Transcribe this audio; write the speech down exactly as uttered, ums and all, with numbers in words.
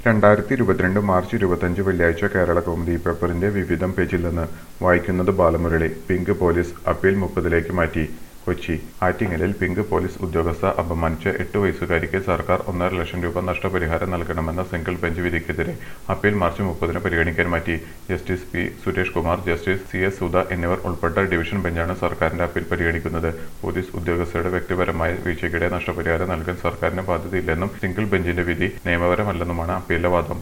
രണ്ടായിരത്തി ഇരുപത്തിരണ്ട് മാർച്ച് ഇരുപത്തിയഞ്ച് വെള്ളിയാഴ്ച കേരള കൗമുദി പേപ്പറിന്റെ വിവിധം പേജിൽ നിന്ന് വായിക്കുന്നത് ബാലമുരളി. പിങ്ക് പോലീസ് അപ്പീൽ മുപ്പതിലേക്ക് മാറ്റി. കൊച്ചി ആറ്റിങ്ങലിൽ പിങ്ക് പോലീസ് ഉദ്യോഗസ്ഥ അപമാനിച്ച എട്ട് വയസ്സുകാരിക്ക് സർക്കാർ ഒന്നര ലക്ഷം രൂപ നഷ്ടപരിഹാരം നൽകണമെന്ന സിംഗിൾ ബെഞ്ച് വിധിക്കെതിരെ അപ്പീൽ മാർച്ച് മുപ്പതിന് പരിഗണിക്കാൻ മാറ്റി. Justice P Suresh Kumar, justice C S Sudha എന്നിവർ ഉൾപ്പെട്ട ഡിവിഷൻ ബെഞ്ചാണ് സർക്കാരിന്റെ അപ്പീൽ പരിഗണിക്കുന്നത്. പോലീസ് ഉദ്യോഗസ്ഥരുടെ വ്യക്തിപരമായ വീഴ്ചയ്ക്കിടെ നഷ്ടപരിഹാരം നൽകാൻ സർക്കാരിന് ബാധ്യതയില്ലെന്നും സിംഗിൾ ബെഞ്ചിന്റെ വിധി നിയമപരമല്ലെന്നുമാണ് അപ്പീലിലെ വാദം.